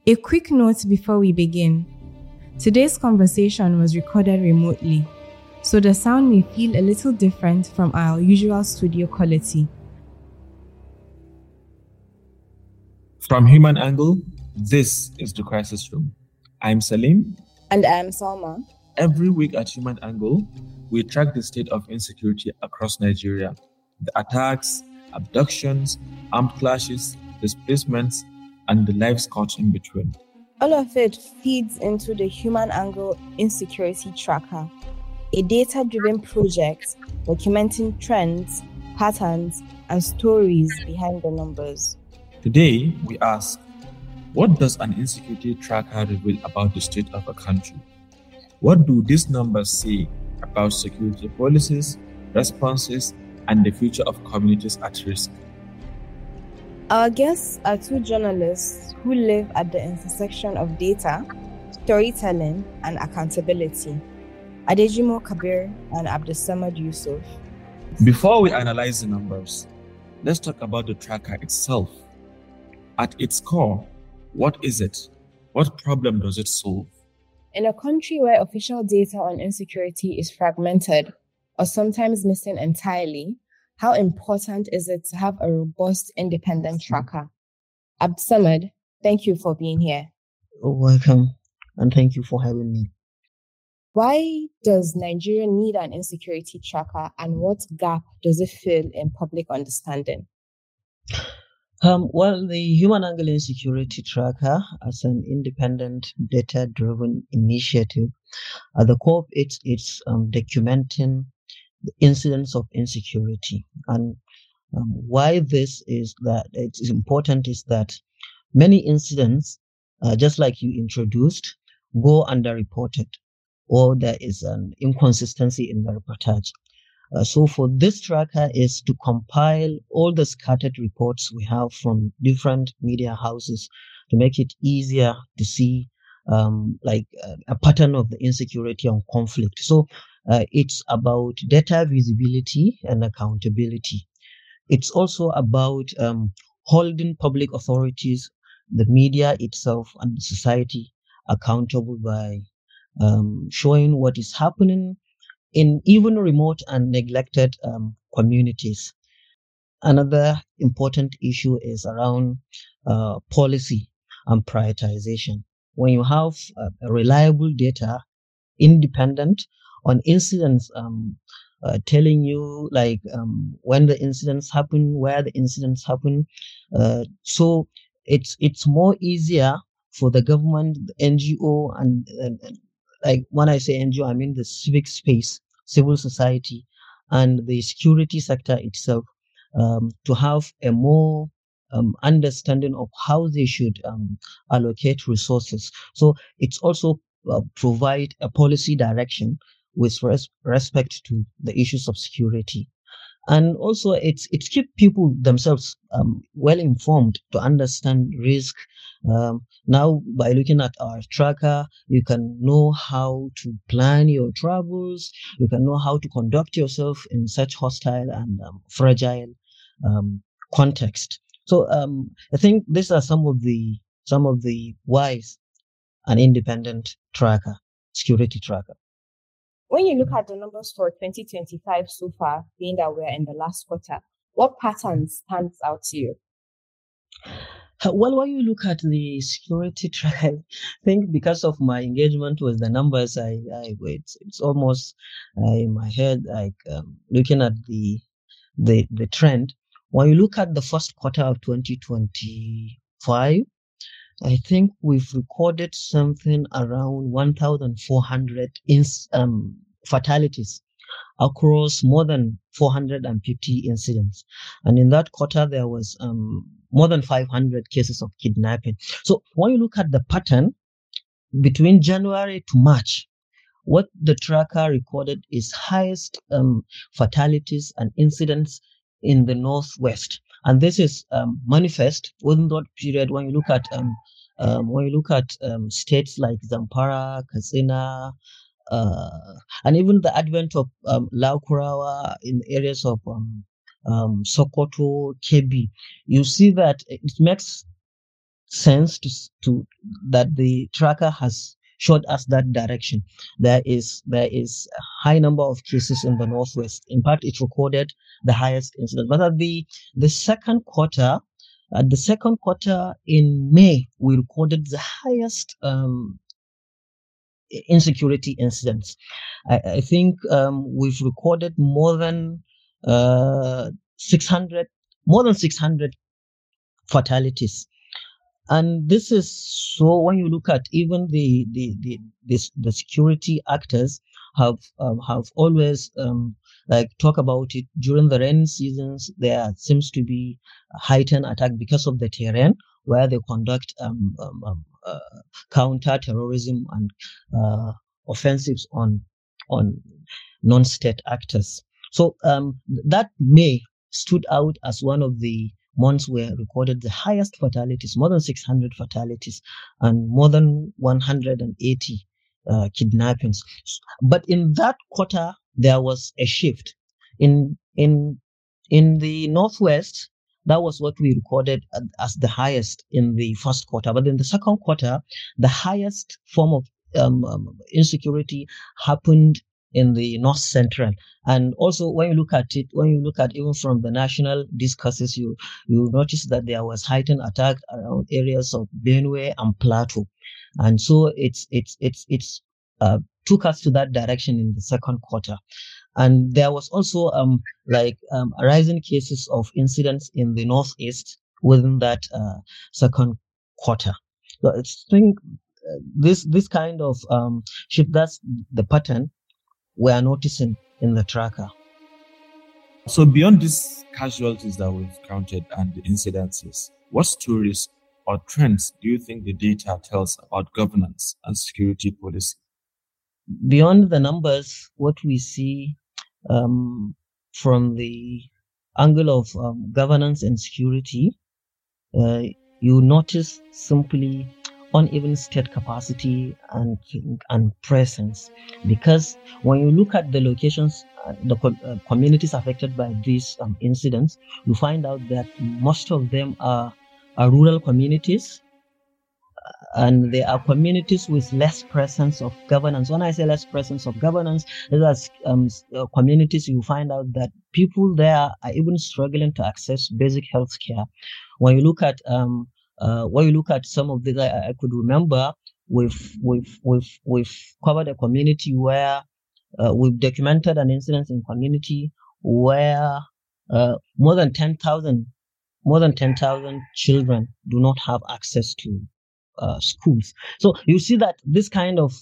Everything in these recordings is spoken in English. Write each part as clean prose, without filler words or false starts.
A quick note before we begin. Today's conversation was recorded remotely, so the sound may feel a little different from our usual studio quality. From Human Angle, this is The Crisis Room. I'm Salim. And I'm Salma. Every week at Human Angle, we track the state of insecurity across Nigeria. The attacks, abductions, armed clashes, displacements, and the lives caught in between. All of it feeds into the Human Angle Insecurity Tracker, a data-driven project documenting trends, patterns, and stories behind the numbers. Today, we ask, what does an insecurity tracker reveal about the state of a country? What do these numbers say about security policies, responses, and the future of communities at risk? Our guests are two journalists who live at the intersection of data, storytelling, and accountability, Adejimo Kabir and Abdulsamad Yusuf. Before we analyze the numbers, let's talk about the tracker itself. At its core, what is it? What problem does it solve? In a country where official data on insecurity is fragmented or sometimes missing entirely, how important is it to have a robust, independent tracker? Abdulsamad, thank you for being here. You're welcome, and thank you for having me. Why does Nigeria need an insecurity tracker, and what gap does it fill in public understanding? Well, the Human Angle Insecurity Tracker, as an independent, data-driven initiative, at the core of it's documenting the incidents of insecurity. And why this is that it's important is that many incidents, just like you introduced, go underreported, or there is an inconsistency in the reportage. So for this tracker is to compile all the scattered reports we have from different media houses to make it easier to see a pattern of the insecurity and conflict. So it's about data visibility and accountability. It's also about holding public authorities, the media itself, and society accountable by showing what is happening in even remote and neglected communities. Another important issue is around policy and prioritization. When you have reliable data, independent on incidents, telling you when the incidents happen, where the incidents happen, so it's more easier for the government, the NGO, and when I say NGO, I mean the civic space, civil society, and the security sector itself, to have a more understanding of how they should allocate resources. So it's also provide a policy direction with respect to the issues of security. And also it's keep people themselves well informed to understand risk. Now, by looking at our tracker, you can know how to plan your travels. You can know how to conduct yourself in such hostile and fragile context. So I think these are some of the whys an independent tracker, security tracker. When you look at the numbers for 2025 so far, being that we're in the last quarter, what patterns stands out to you? Well, when you look at the security tracker, I think because of my engagement with the numbers, it's almost in my head, looking at the trend. When you look at the first quarter of 2025, I think we've recorded something around 1,400 fatalities across more than 450 incidents. And in that quarter, there was more than 500 cases of kidnapping. So when you look at the pattern between January to March, what the tracker recorded is highest fatalities and incidents in the Northwest. And this is manifest within that period when you look at states like Zamfara, Katsina, and even the advent of Laukurawa in areas of Sokoto, Kebbi, you see that it makes sense to that the tracker has showed us that direction. There is a high number of cases in the Northwest. In fact, it recorded the highest incidence. But the second quarter, at the second quarter in May, we recorded the highest insecurity incidents. I think we've recorded more than 600 fatalities. And this is so when you look at even the security actors have always like talk about it during the rainy seasons. There seems to be a heightened attack because of the terrain where they conduct counter terrorism and offensives on non-state actors. So that May stood out as one of the months where recorded the highest fatalities, more than 600 fatalities, and more than 180 kidnappings. But in that quarter, there was a shift. In the Northwest, that was what we recorded as the highest in the first quarter. But in the second quarter, the highest form of insecurity happened in the North Central. And also when you look at even from the national discourses, you notice that there was heightened attack around areas of Benue and Plateau. And so it's took us to that direction in the second quarter. And there was also rising cases of incidents in the Northeast within that second quarter. So I think this kind of shift, that's the pattern we are noticing in the tracker. So beyond these casualties that we've counted and the incidences, what stories or trends do you think the data tells about governance and security policy? Beyond the numbers, what we see from the angle of governance and security, you notice simply uneven state capacity and presence. Because when you look at the locations, the communities affected by these incidents, you find out that most of them are rural communities, and they are communities with less presence of governance. When I say less presence of governance, these are communities you find out that people there are even struggling to access basic health care. When you look at some of these, I could remember we've covered a community where we've documented an incident in community where more than 10,000 children do not have access to schools. So you see that this kind of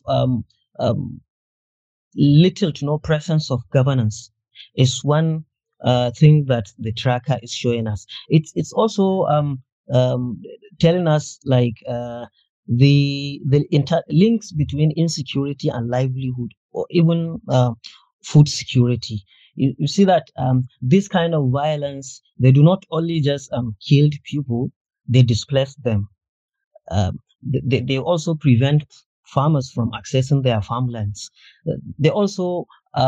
little to no presence of governance is one thing that the tracker is showing us. It's also telling us like the links between insecurity and livelihood, or even food security. You see that this kind of violence, they do not only just kill people, they displace them. They also prevent farmers from accessing their farmlands. They also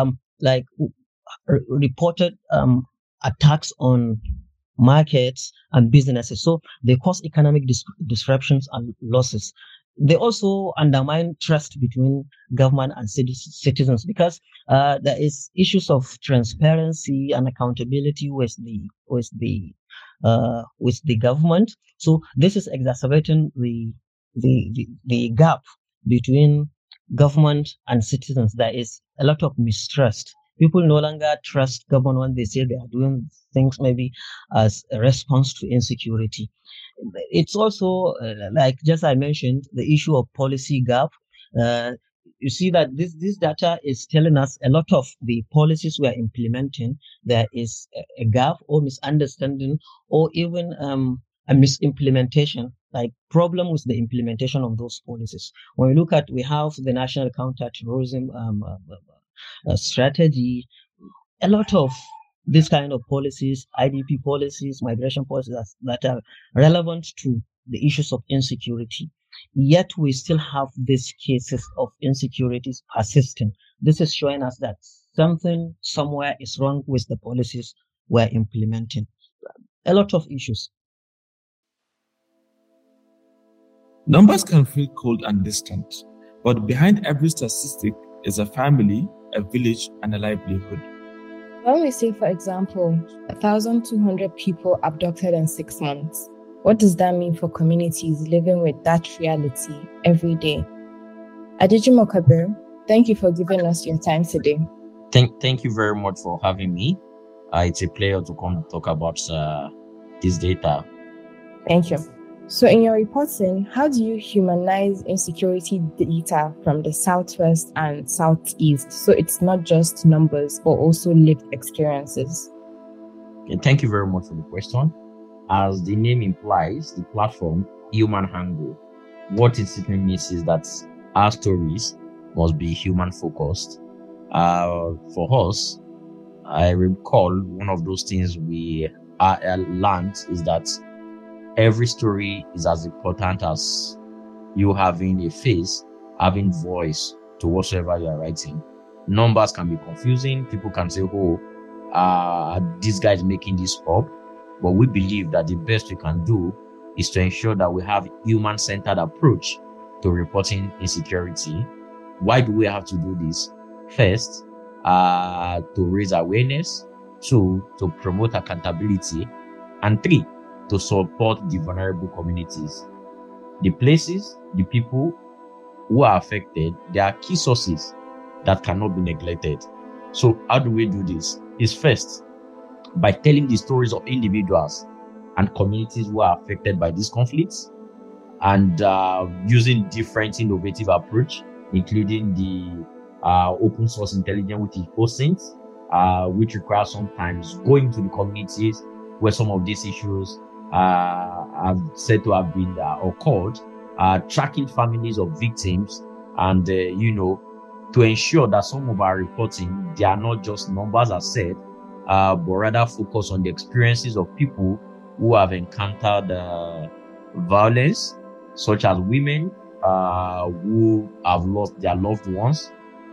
reported attacks on markets and businesses. So they cause economic disruptions and losses. They also undermine trust between government and citizens, because there is issues of transparency and accountability with the government. So this is exacerbating the gap between government and citizens. There is a lot of mistrust. People no longer trust government when they say they are doing things maybe as a response to insecurity. It's also, like just I mentioned, the issue of policy gap. You see that this data is telling us a lot of the policies we are implementing, there is a gap or misunderstanding, or even a misimplementation, like problem with the implementation of those policies. When we look at, we have the National Counter-Terrorism strategy, a lot of this kind of policies, IDP policies, migration policies that are relevant to the issues of insecurity. Yet we still have these cases of insecurities persisting. This is showing us that something somewhere is wrong with the policies we're implementing. A lot of issues. Numbers can feel cold and distant, but behind every statistic is a family, a village, and a livelihood. When we say, for example, 1,200 people abducted in 6 months, what does that mean for communities living with that reality every day? Adejimo Kabir, thank you for giving us your time today. Thank you very much for having me. It's a pleasure to come talk about this data. Thank you. So in your reporting, how do you humanize insecurity data from the Southwest and Southeast? So it's not just numbers, but also lived experiences. Okay, thank you very much for the question. As the name implies, the platform, Human Angle, what it simply means is that our stories must be human-focused. For us, I recall one of those things we learned is that every story is as important as you having a face, having voice to whatsoever you are writing. Numbers can be confusing. People can say, this guy is making this up. But we believe that the best we can do is to ensure that we have a human-centered approach to reporting insecurity. Why do we have to do this? First, to raise awareness. 2, to promote accountability. And 3, to support the vulnerable communities. The places, the people who are affected, they are key sources that cannot be neglected. So how do we do this? Is first, by telling the stories of individuals and communities who are affected by these conflicts, and using different innovative approach, including the open source intelligence, which is OSINT, which requires sometimes going to the communities where some of these issues are said to have been occurred, tracking families of victims, and to ensure that some of our reporting, they are not just numbers as said, but rather focus on the experiences of people who have encountered violence, such as women who have lost their loved ones,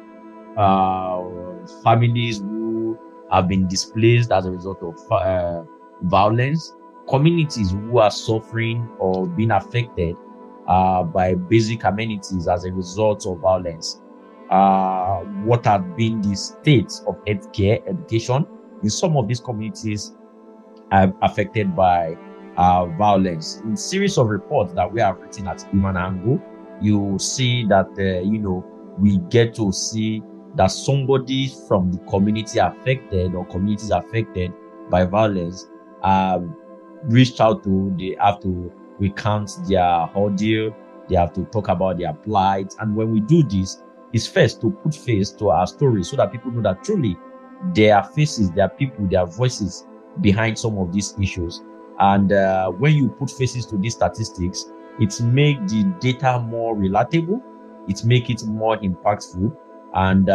families who have been displaced as a result of violence, communities who are suffering or being affected by basic amenities as a result of violence. What have been the state of healthcare, education in some of these communities affected by violence. In series of reports that we have written at Human Angle, you see that we get to see that somebody from the community affected or communities affected by violence reached out to, they have to recount their ordeal, they have to talk about their plight. And when we do this, it's first to put face to our stories so that people know that truly there are faces, there are people, there are voices behind some of these issues. And when you put faces to these statistics, it makes the data more relatable, it makes it more impactful, and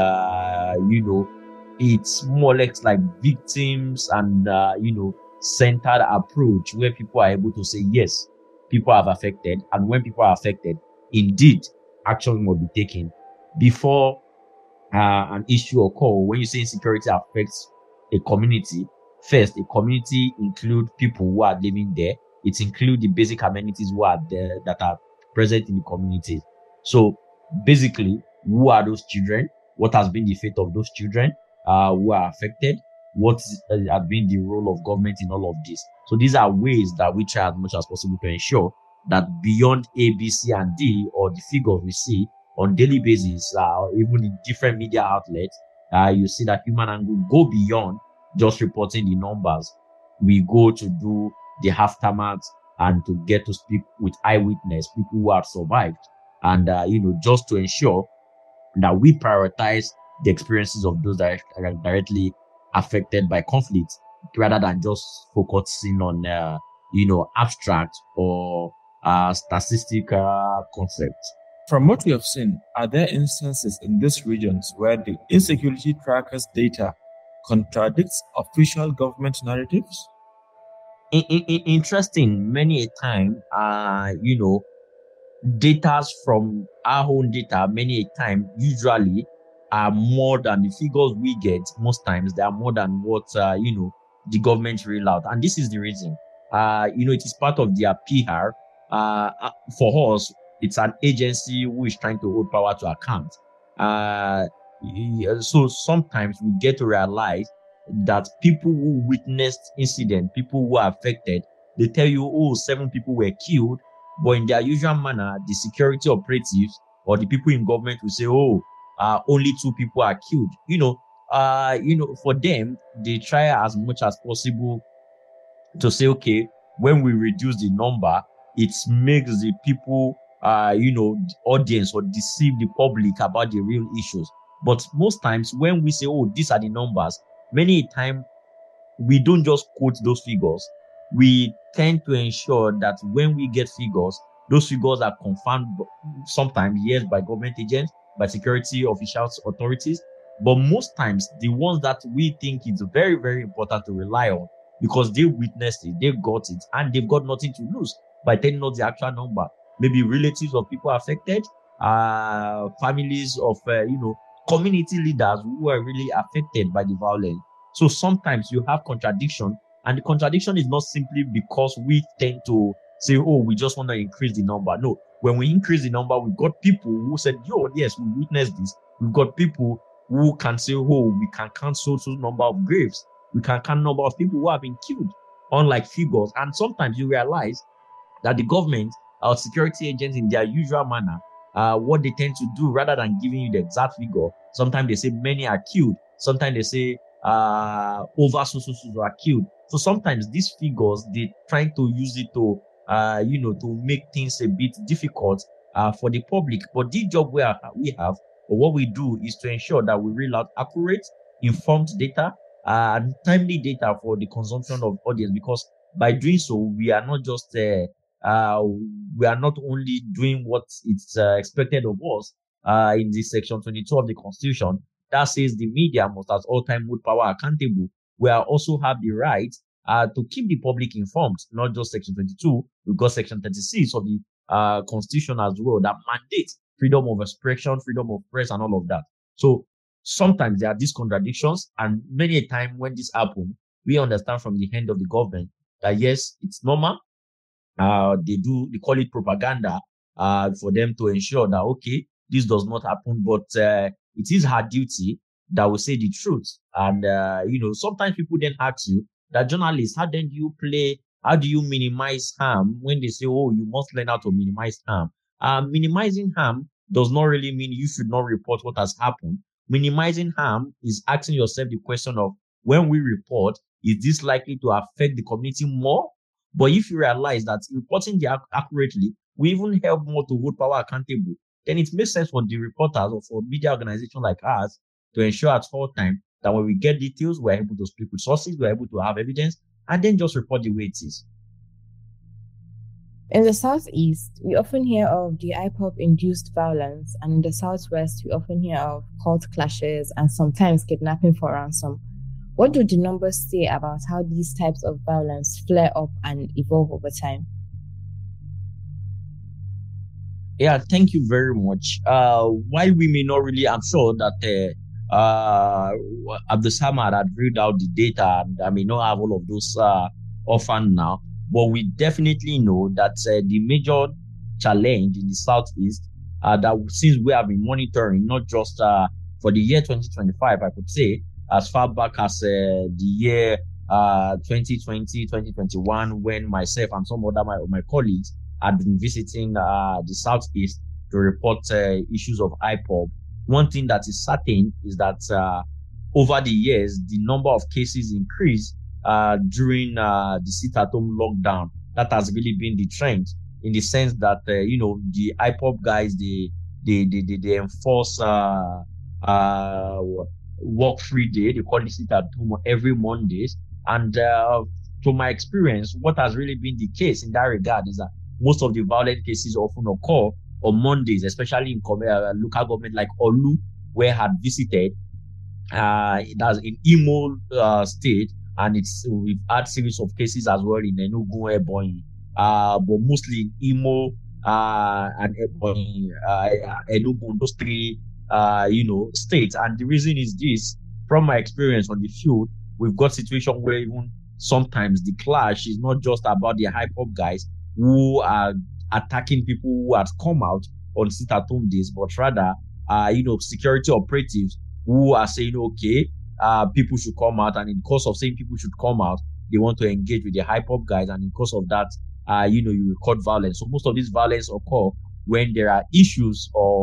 it's more or less like victims and centered approach where people are able to say, yes, people are affected, and when people are affected, indeed, action will be taken before an issue occur. When you say insecurity affects a community, first, a community include people who are living there. It includes the basic amenities who are there that are present in the community. So basically, who are those children? What has been the fate of those children who are affected? What has been the role of government in all of this? So these are ways that we try as much as possible to ensure that beyond A, B, C, and D, or the figures we see on daily basis, even in different media outlets, you see that Human Angle go beyond just reporting the numbers. We go to do the aftermath and to get to speak with eyewitness, people who have survived, and just to ensure that we prioritize the experiences of those that are directly affected by conflict, rather than just focusing on abstract or statistical concepts. From what we have seen, are there instances in these regions where the insecurity trackers data contradicts official government narratives? Interesting. Many a time, data from our own data, many a time, usually are more than the figures we get. Most times, they are more than what the government reel out, and this is the reason. It is part of their PR. For us, it's an agency who is trying to hold power to account. So sometimes we get to realize that people who witnessed incident, people who are affected, they tell you, oh, 7 people were killed, but in their usual manner, the security operatives or the people in government will say, oh, only 2 people are killed. For them, they try as much as possible to say, okay, when we reduce the number, it makes the people, the audience or deceive the public about the real issues. But most times when we say, oh, these are the numbers, many times we don't just quote those figures. We tend to ensure that when we get figures, those figures are confirmed sometimes, yes, by government agents, by security officials, authorities. But most times, the ones that we think is very, very important to rely on, because they witnessed it, they got it, and they've got nothing to lose by telling us the actual number. Maybe relatives of people affected, families of, community leaders who are really affected by the violence. So sometimes you have contradiction, and the contradiction is not simply because we tend to say, oh, we just want to increase the number. No, when we increase the number, we've got people who said, yo, yes, we witnessed this. We've got people who can say, oh, we can count so number of graves. We can count number of people who have been killed, unlike figures. And sometimes you realize that the government or security agents in their usual manner, what they tend to do rather than giving you the exact figure, sometimes they say many are killed. Sometimes they say over so are killed. So sometimes these figures, they trying to use it to, to make things a bit difficult for the public. But the job we have, or what we do, is to ensure that we reel out accurate, informed data, and timely data for the consumption of audience. Because by doing so, we are not just we are not only doing what it's expected of us in the section 22 of the Constitution that says the media must at all time hold power accountable. We also have the right to keep the public informed, not just section 22. We've got section 36 of the Constitution as well that mandates freedom of expression, freedom of press, and all of that. So sometimes there are these contradictions, and many a time when this happens, we understand from the hand of the government that yes, it's normal. They call it propaganda for them to ensure that, okay, this does not happen, but it is her duty that will say the truth. And, sometimes people then ask you, that journalists, how do you minimize harm when they say, oh, you must learn how to minimize harm? Minimizing harm does not really mean you should not report what has happened. Minimizing harm is asking yourself the question of, when we report, is this likely to affect the community more? But if you realize that reporting accurately will even help more to hold power accountable, then it makes sense for the reporters or for media organizations like us to ensure at all times that when we get details, we're able to speak with sources, we're able to have evidence, and then just report the way it is. In the Southeast, we often hear of the IPOB-induced violence, and in the Southwest, we often hear of cult clashes and sometimes kidnapping for ransom. What do the numbers say about how these types of violence flare up and evolve over time? Yeah, thank you very much. While we may not really, I'm sure that Abdul Samad had read out the data, and I may not have all of those offhand now, but we definitely know that the major challenge in the Southeast, that since we have been monitoring, not just for the year 2025, I could say, as far back as the year 2020, 2021, when myself and some other my colleagues had been visiting the Southeast to report issues of IPOB. One thing that is certain is that over the years, the number of cases increased during the sit-at-home lockdown. That has really been the trend, in the sense that the IPOB guys they enforce work-free day. They call it sit-at-home every Mondays. And to my experience, what has really been the case in that regard is that most of the violent cases often occur on Mondays, especially in local government like Olu, where I had visited. That's in Imo State, and we've had series of cases as well in Enugu, Ebonyi, but mostly in Imo and Ebonyi, Enugu, those three states. And the reason is this: from my experience on the field, we've got situations where even sometimes the clash is not just about the IPOB guys who are attacking people who had come out on sit-at-home days, but rather, security operatives who are saying, okay, people should come out, and in the course of saying people should come out, they want to engage with the hype-up guys, and in the course of that, you record violence. So most of these violence occur when there are issues or,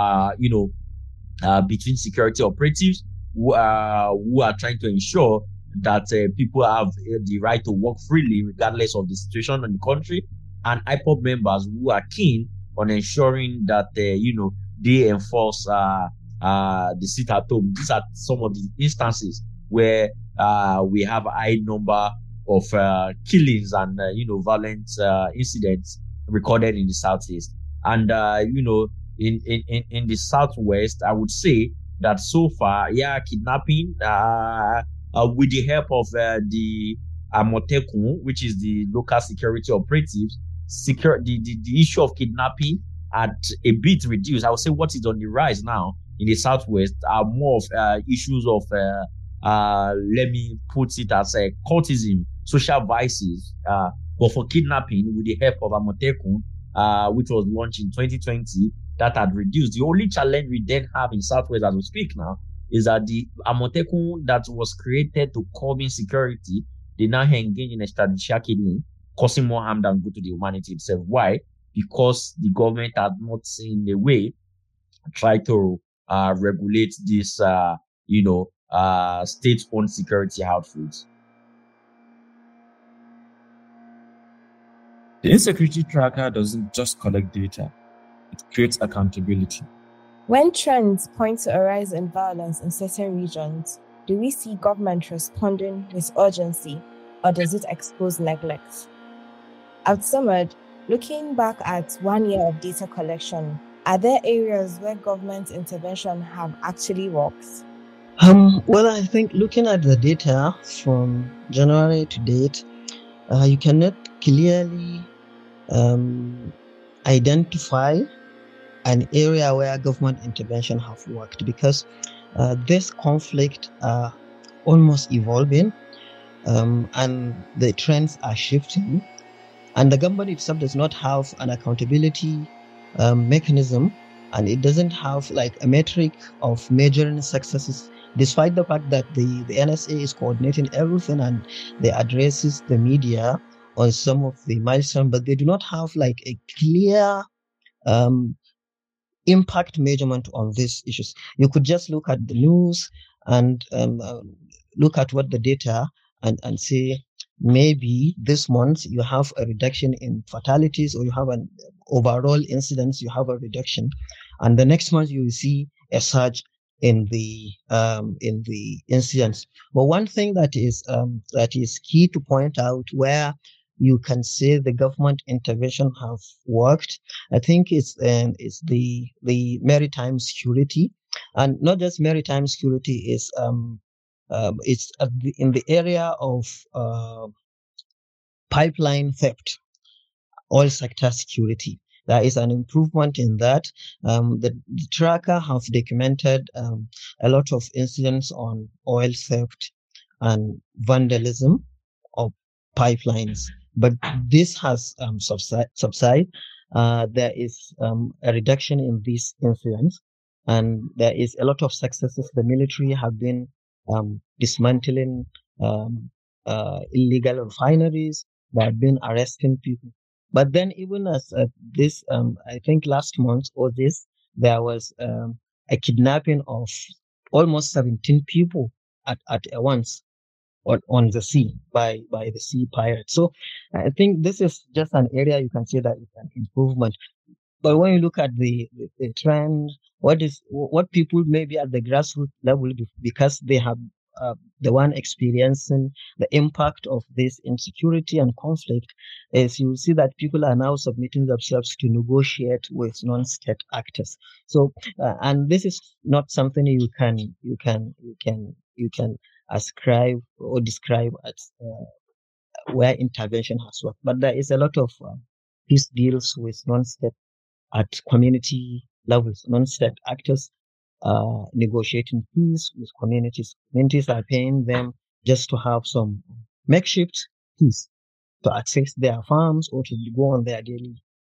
between security operatives who are trying to ensure that people have the right to work freely regardless of the situation in the country, and IPOB members who are keen on ensuring that they enforce the sit at home. These are some of the instances where we have a high number of killings and violent incidents recorded in the southeast, and in the southwest, I would say that so far, kidnapping with the help of the Amotekun, which is the local security operatives, the issue of kidnapping had a bit reduced. I would say what is on the rise now in the southwest are more of issues of let me put it as a cultism, social vices. But for kidnapping, with the help of Amotekun, which was launched in 2020, that had reduced. The only challenge we then have in Southwest as we speak now is that the Amotekun that was created to curb insecurity, they now engage in extrajudicial killing, causing more harm than good to the humanity itself. Why? Because the government had not in a way tried to regulate this, state-owned security outfits. The insecurity tracker doesn't just collect data, it creates accountability. When trends point to a rise in violence in certain regions, do we see government responding with urgency, or does it expose neglect? Outsummed, looking back at 1 year of data collection, are there areas where government intervention have actually worked? Well, I think looking at the data from January to date, you cannot clearly identify an area where government intervention have worked, because this conflict are almost evolving, and the trends are shifting, and the government itself does not have an accountability mechanism, and it doesn't have like a metric of measuring successes, despite the fact that the NSA is coordinating everything and they addresses the media on some of the milestones, but they do not have like a clear impact measurement on these issues. You could just look at the news and look at what the data and say, maybe this month you have a reduction in fatalities, or you have an overall incidents, you have a reduction, and the next month you will see a surge in the incidents. But one thing that is key to point out where you can say the government intervention have worked, I think it's the maritime security, and not just maritime security. It's in the area of pipeline theft, oil sector security. There is an improvement in that. The tracker have documented a lot of incidents on oil theft and vandalism of pipelines, but this has subsided. There is a reduction in these incidents, and there is a lot of successes. The military have been dismantling illegal refineries. They have been arresting people. But then even as this, I think last month or this, there was a kidnapping of almost 17 people at once on the sea by the sea pirates. So I think this is just an area you can say that it's an improvement. But when you look at the trend, what people maybe at the grassroots level, because they have the one experiencing the impact of this insecurity and conflict, is you see that people are now submitting themselves to negotiate with non-state actors. So, and this is not something you can ascribe or describe as where intervention has worked. But there is a lot of peace deals with non-state at community levels, non-state actors negotiating peace with communities. Communities are paying them just to have some makeshift peace to access their farms or to go on their daily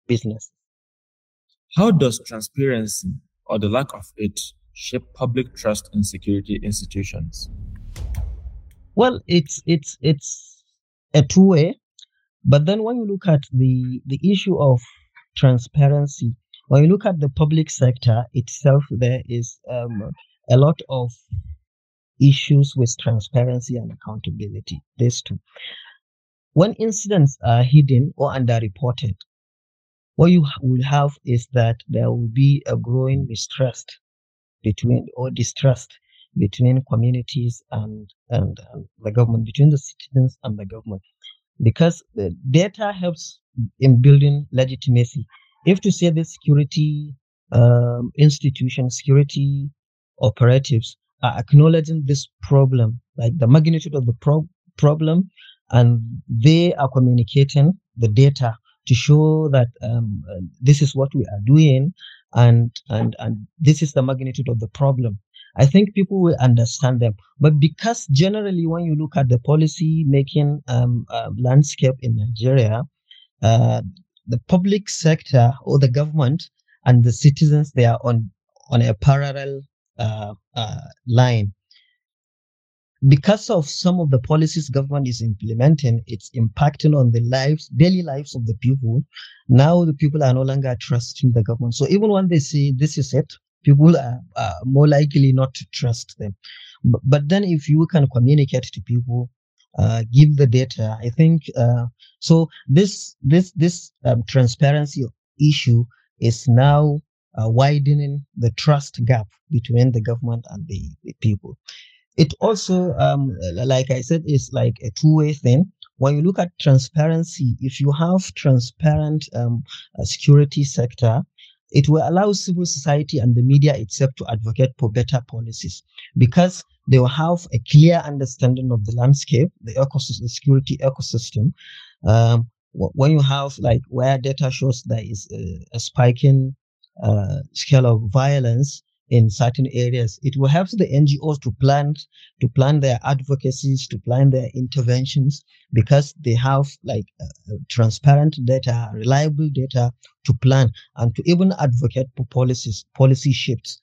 business. How does transparency or the lack of it shape public trust in security institutions? Well, it's a two-way. But then when you look at the issue of transparency, when you look at the public sector itself, there is a lot of issues with transparency and accountability. These two. When incidents are hidden or underreported, what you will have is that there will be a growing distrust between communities and the government, between the citizens and the government, because the data helps in building legitimacy. If to say the security institutions, security operatives are acknowledging this problem, like the magnitude of the problem, and they are communicating the data to show that this is what we are doing, and this is the magnitude of the problem, I think people will understand them. But because generally, when you look at the policy making landscape in Nigeria, uh, the public sector or the government and the citizens, they are on a parallel line. Because of some of the policies government is implementing, it's impacting on the daily lives of the people. Now the people are no longer trusting the government. So even when they say this is it, people are more likely not to trust them. But then if you can communicate to people, give the data, I think so. This transparency issue is now widening the trust gap between the government and the people. It also, like I said, is like a two-way thing. When you look at transparency, if you have transparent security sector, it will allow civil society and the media itself to advocate for better policies, because they will have a clear understanding of the landscape, the ecosystem, the security ecosystem. When you have like where data shows there is a spiking scale of violence in certain areas, it will help the NGOs to plan their advocacies, to plan their interventions, because they have like transparent data, reliable data to plan and to even advocate for policy shifts.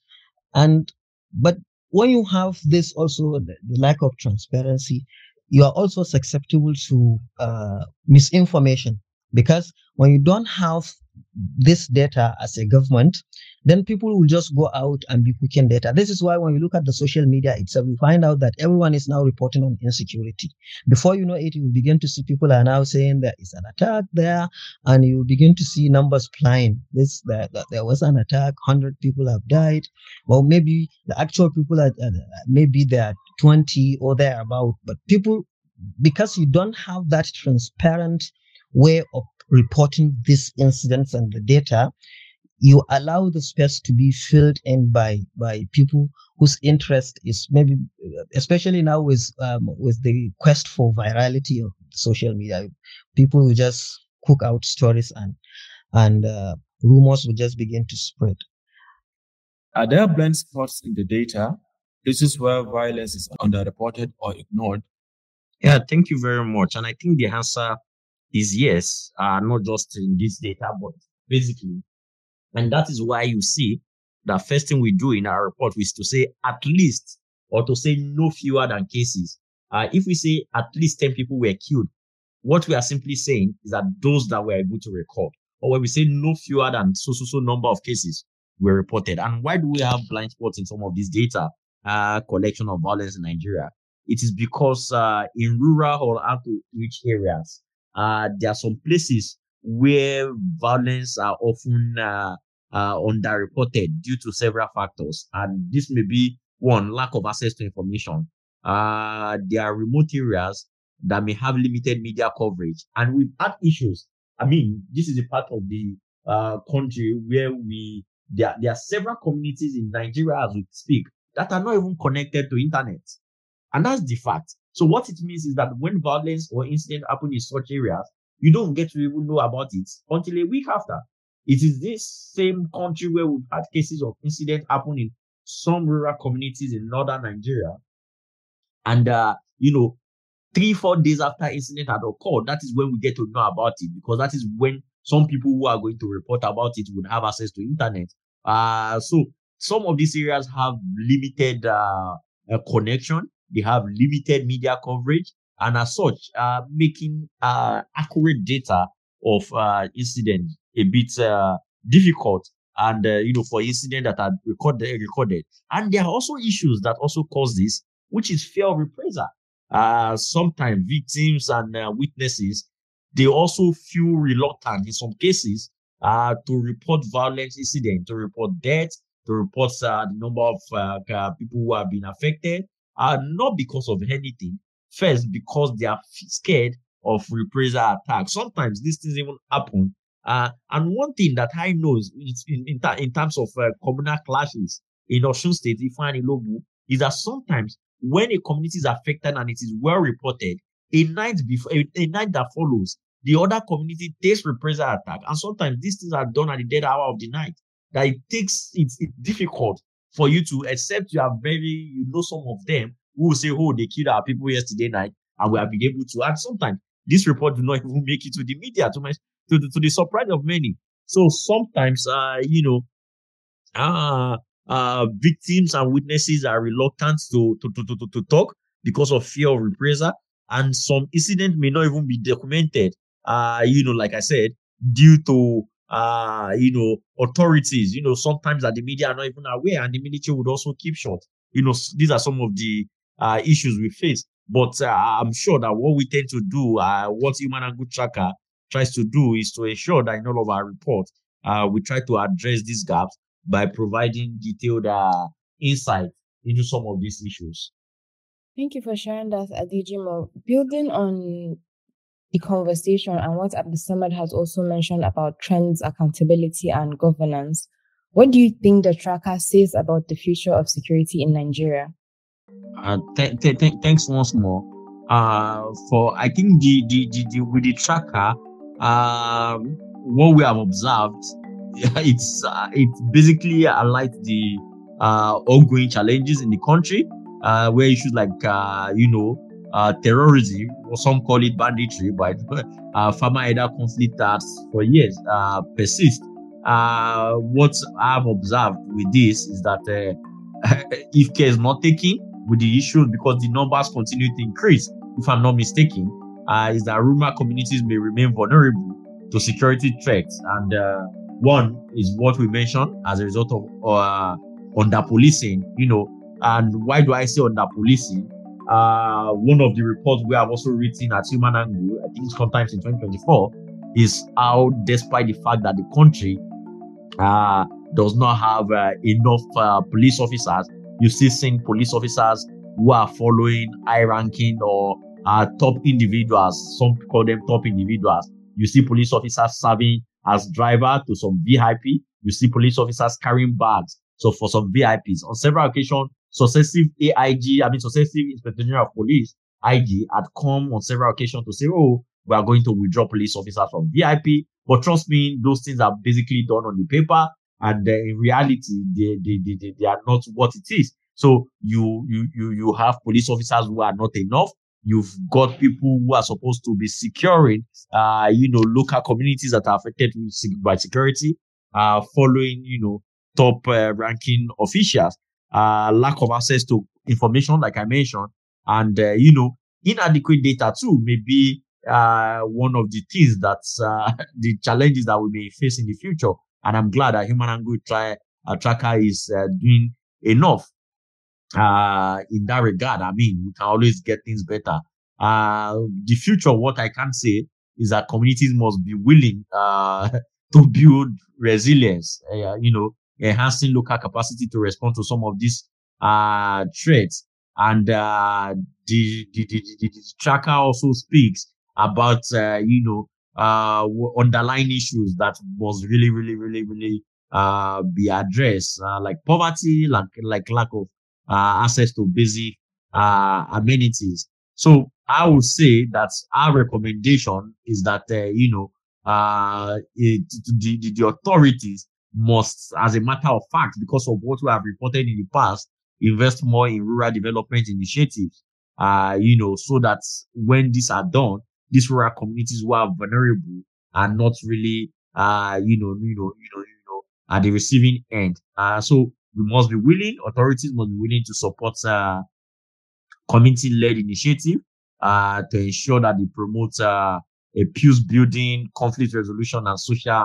But when you have this also, the lack of transparency, you are also susceptible to misinformation, because when you don't have this data as a government, then people will just go out and be picking data. This is why when you look at the social media itself, you find out that everyone is now reporting on insecurity. Before you know it, you will begin to see people are now saying there is an attack there, and you begin to see numbers flying. That there was an attack, 100 people have died. Well, maybe the actual people are maybe they are 20 or thereabout, but people, because you don't have that transparent way of reporting these incidents and the data, you allow the space to be filled in by people whose interest is maybe, especially now with the quest for virality of social media, people will just cook out stories and rumors will just begin to spread. Are there blind spots in the data? This is where violence is underreported or ignored. Yeah, thank you very much. And I think the answer is yes, not just in this data, but basically. And that is why you see the first thing we do in our report is to say at least, or to say no fewer than cases. If we say at least 10 people were killed, what we are simply saying is that those that were able to record, or when we say no fewer than so number of cases were reported. And why do we have blind spots in some of this data collection of violence in Nigeria? It is because in rural or outreach areas, there are some places where violence are often underreported due to several factors. And this may be one, lack of access to information. There are remote areas that may have limited media coverage. And we've had issues. I mean, this is a part of the country where there are several communities in Nigeria as we speak that are not even connected to internet. And that's the fact. So what it means is that when violence or incident happen in such areas, you don't get to even know about it until a week after. It is this same country where we've had cases of incident happen in some rural communities in northern Nigeria. And, 3-4 days after incident had occurred, that is when we get to know about it, because that is when Some people who are going to report about it would have access to internet. So some of these areas have limited connection. They have limited media coverage, and as such, making accurate data of incidents a bit difficult. And for incidents that are recorded, and there are also issues that also cause this, which is fear of reprisal. Sometimes victims and witnesses, they also feel reluctant in some cases to report violent incident, to report death, to report the number of people who have been affected, not because of anything. First, because they are scared of reprisal attack. Sometimes these things even happen. And one thing that I know is in terms of communal clashes in Osun State, Ifeanyi Ilobu, is that sometimes when a community is affected and it is well reported, a night that follows, the other community takes reprisal attack. And sometimes these things are done at the dead hour of the night. That it's difficult for you to, except you some of them who will say, oh, they killed our people yesterday night, and we have been able to. And sometimes this report do not even make it to the media, to the surprise of many. So sometimes, victims and witnesses are reluctant to talk because of fear of reprisal, and some incidents may not even be documented. Like I said, due to authorities, sometimes that the media are not even aware, and the military would also keep short. These are some of the issues we face. But I'm sure that what we tend to do, what Human and Good Tracker tries to do, is to ensure that in all of our reports, we try to address these gaps by providing detailed insight into some of these issues. Thank you for sharing that, Adejimo. Building on the conversation and what Abdulsamad has also mentioned about trends, accountability, and governance, what do you think the tracker says about the future of security in Nigeria? Thanks once more. I think with the tracker, what we have observed, it's basically highlights the ongoing challenges in the country, where issues like terrorism, or some call it banditry, but farmer-elder conflict that for years persist. What I've observed with this is that if care is not taken with the issues, because the numbers continue to increase, if I'm not mistaken, is that rural communities may remain vulnerable to security threats. And one is what we mentioned as a result of under-policing, and why do I say under-policing? One of the reports we have also written at Human Angle, I think sometimes in 2024, is how, despite the fact that the country does not have enough police officers, you still see police officers who are following high-ranking or top individuals. Some call them top individuals. You see police officers serving as driver to some VIP. You see police officers carrying bags. So for some VIPs, on several occasions, successive Inspector General of Police, IG, had come on several occasions to say, oh, we are going to withdraw police officers from VIP. But trust me, those things are basically done on the paper, and in reality, they are not what it is. So you have police officers who are not enough. You've got people who are supposed to be securing, local communities that are affected by security, following, top ranking officials, lack of access to information, like I mentioned, and, inadequate data too may be one of the things that's the challenges that we may face in the future. And I'm glad that Human and Good Tracker is doing enough in that regard. I mean, we can always get things better. The future, what I can say is that communities must be willing to build resilience, enhancing local capacity to respond to some of these threats. And the tracker also speaks about underlying issues that must really be addressed, like poverty, like lack of access to basic amenities. So I would say that our recommendation is that the authorities must, as a matter of fact, because of what we have reported in the past, invest more in rural development initiatives, so that when these are done, these rural communities who are vulnerable are not really, at the receiving end. So we must be willing, authorities must be willing to support community-led initiative to ensure that they promote a peace building, conflict resolution, and social,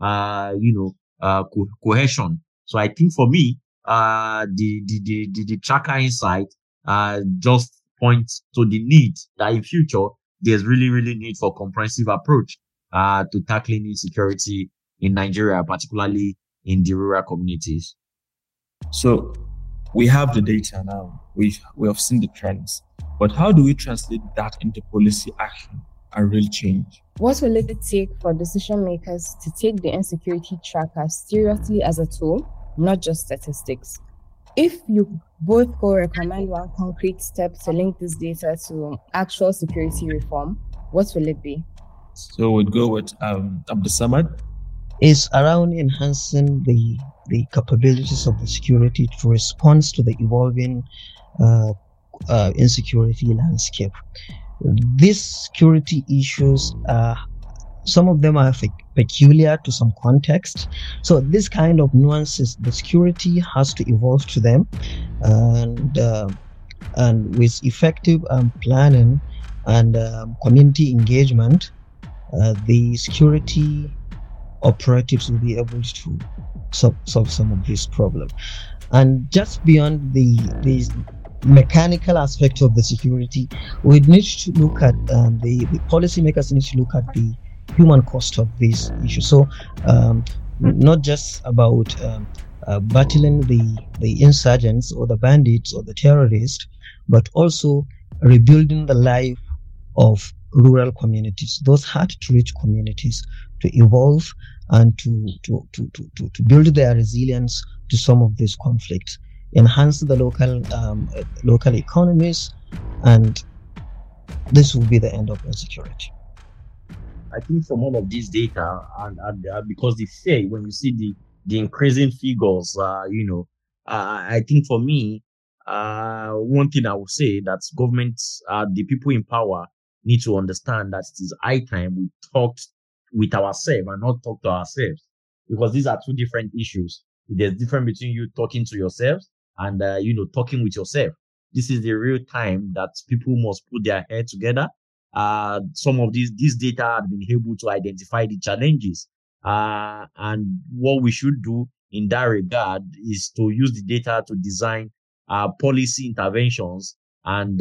cohesion. So I think for me, the tracker insight just points to the need that in future there's really need for comprehensive approach to tackling insecurity in Nigeria, particularly in the rural communities. So we have the data now. We have seen the trends. But how do we translate that into policy action and real change? What will it take for decision makers to take the insecurity tracker seriously as a tool, not just statistics? If you both co-recommend one concrete step to link this data to actual security reform, what will it be? So we'd go with Abdulsamad. Is around enhancing the capabilities of the security to respond to the evolving insecurity landscape. These security issues, some of them are peculiar to some context. So this kind of nuances, the security has to evolve to them, and with effective planning and community engagement, the security operatives will be able to solve some of these problems. And just beyond the mechanical aspect of the security, we need to look at the policymakers need to look at the human cost of this issue. So not just about battling the insurgents or the bandits or the terrorists, but also rebuilding the life of rural communities, those hard to reach communities, to evolve and to build their resilience to some of these conflicts, enhance the local economies, and this will be the end of insecurity. I think from all of this data, and because the fear, when you see the increasing figures, I think for me, one thing I would say that governments, the people in power, need to understand that it is high time we talked with ourselves and not talk to ourselves, because these are two different issues. There's difference between you talking to yourself and talking with yourself. This is the real time that people must put their head together. Some of this data have been able to identify the challenges, and what we should do in that regard is to use the data to design policy interventions and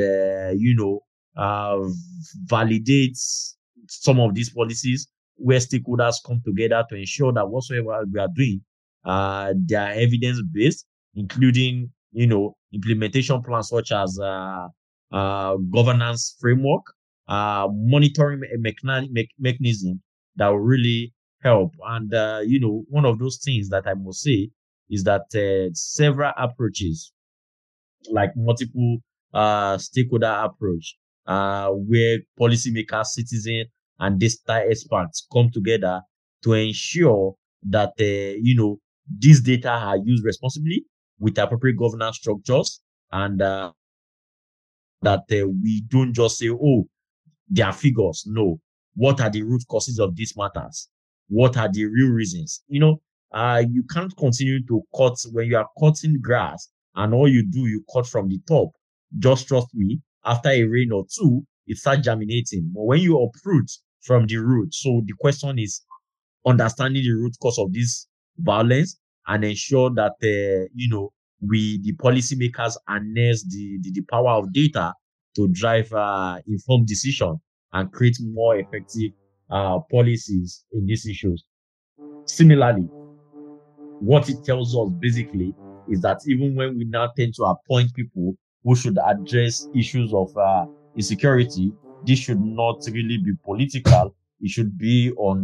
validate some of these policies where stakeholders come together to ensure that whatsoever we are doing, they are evidence based, including implementation plans such as governance framework, monitoring mechanism that will really help. And one of those things that I must say is that several approaches, like multiple stakeholder approach, where policymakers, citizens, and data experts come together to ensure that these data are used responsibly with appropriate governance structures, and that we don't just say, oh, they are figures. No, what are the root causes of these matters? What are the real reasons? You can't continue to cut when you are cutting grass and all you do, you cut from the top. Just trust me, after a rain or two, it starts germinating. But when you uproot from the root, so the question is understanding the root cause of this violence and ensure that, the policymakers harness the power of data to drive informed decision and create more effective policies in these issues. Similarly, what it tells us basically is that even when we now tend to appoint people who should address issues of insecurity, this should not really be political. It should be on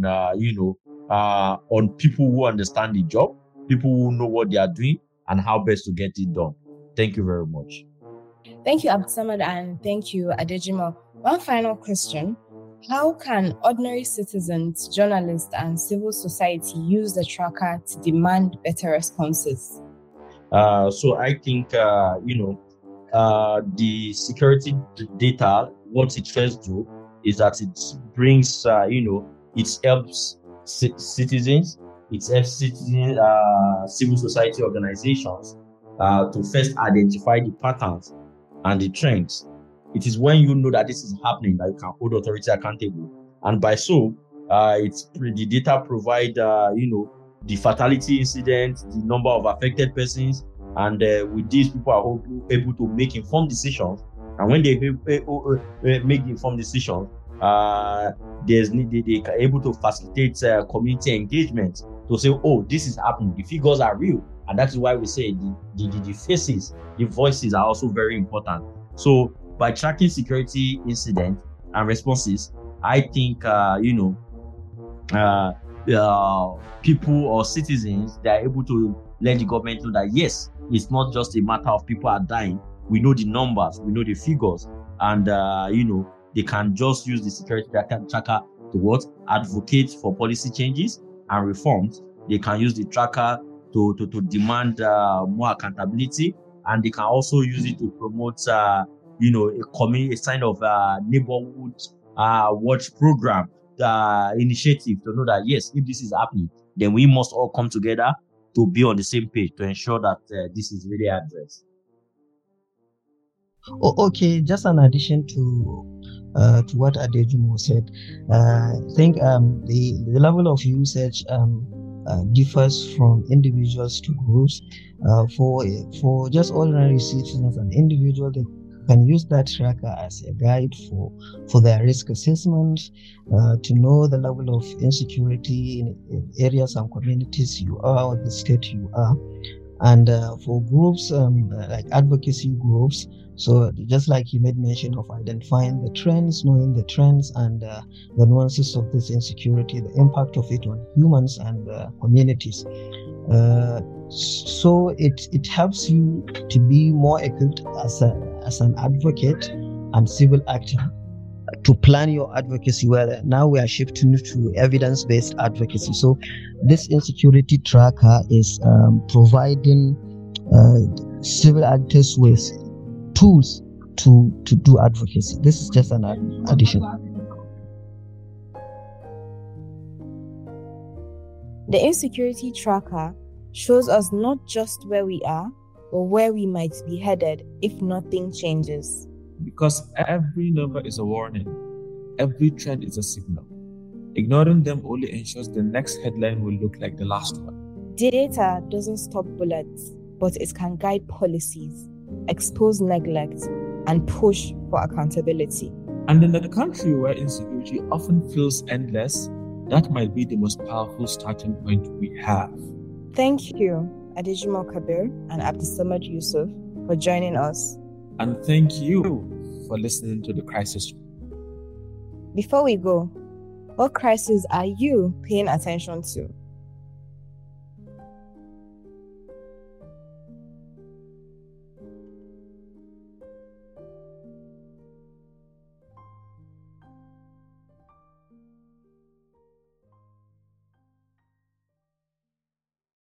people who understand the job, people who know what they are doing and how best to get it done. Thank you very much. Thank you, Abdulsamad, and thank you, Adejimo. One final question. How can ordinary citizens, journalists, and civil society use the tracker to demand better responses? So I think, the security data, what it first do is that it brings, It helps citizens. It helps citizens, civil society organizations to first identify the patterns and the trends. It is when you know that this is happening that you can hold authority accountable. And by so, the data provide, the fatality incidents, the number of affected persons, and with these people are able to make informed decisions. And when they make informed decisions, they are able to facilitate community engagement to say, oh, this is happening. The figures are real, and that's why we say the faces, the voices are also very important. So by tracking security incidents and responses, I think people or citizens, they are able to let the government know that yes, it's not just a matter of people are dying. We know the numbers, we know the figures, and they can just use the security tracker to advocate for policy changes and reforms. They can use the tracker to demand more accountability, and they can also use it to promote a kind of neighborhood watch program initiative to know that yes, if this is happening, then we must all come together to be on the same page to ensure that this is really addressed. Okay, just an addition to what Adejumo said. I think the level of usage differs from individuals to groups. For just ordinary citizens and individuals, they can use that tracker as a guide for their risk assessment, to know the level of insecurity in areas and communities you are or the state you are. And for groups like advocacy groups, so just like you made mention of identifying the trends, knowing the trends and the nuances of this insecurity, the impact of it on humans and communities. So it helps you to be more equipped as an advocate and civil actor to plan your advocacy well. Now we are shifting to evidence-based advocacy. So this insecurity tracker is providing civil actors with tools to do advocacy. This is just an addition. The insecurity tracker shows us not just where we are, but where we might be headed if nothing changes. Because every number is a warning, every trend is a signal. Ignoring them only ensures the next headline will look like the last one. Data doesn't stop bullets, but it can guide policies, expose neglect, and push for accountability. And in a country where insecurity often feels endless, that might be the most powerful starting point we have. Thank you, Adejumo Kabir and Abdulsamad Yusuf, for joining us. And thank you for listening to The Crisis. Before we go, what crisis are you paying attention to?